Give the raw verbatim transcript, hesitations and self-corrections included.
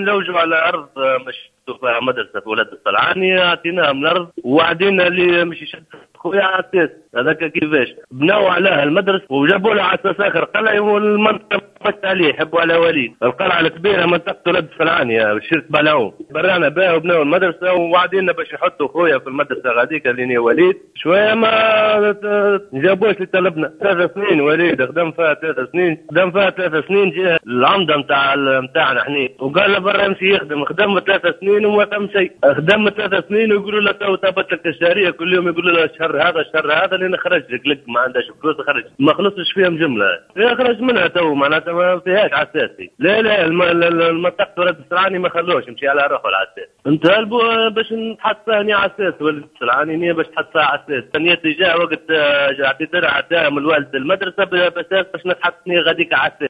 نلوجوا على ارض مش فيها مدرسه في ولاد الصلعاني، اعطيناهم الارض ووعدينا اللي مش يشد خويا على الاساس هذاك كيفاش بناو عليها المدرسه وجابوا لها على اساس اخر قلعه والمنطقه مشت عليه يحبوا على وليد القلعه الكبيره منطقه ولاد الصلعاني شرت بلعوم برانا بها وبناو المدرسه ووعدينا باش يحطوا خويا في المدرسه غاديك اللي هي وليد شويه ما جابوش اللي طلبنا. ثلاث سنين وليد خدم فيها ثلاث سنين خدم فيها ثلاث سنين جه العمده نتاع نتاعنا احنا وقال له برا يمشي يخدم خدم ثلاث سنين وما فهم شيء خدم ثلاث سنين ويقولوا له تو ثبت لك الشهريه كل يوم يقولوا له الشهر هذا الشهر هذا اللي نخرج لك لك ما عندهاش فلوس خرج ما خلصش فيهم جمله يخرج منها تو معناتها ما فيهاش على اساسي. لا لا المنطقه ولاد الصلعاني ما خلوش يمشي على روحه على اساس نطالبوا باش نتحط ثاني على اساس ولد الصلعاني باش تحط على اساس ثانيه جاء وقت اعتذر عتاهم الوالد المدرسه باساس باش نتحط غاديك على اساس.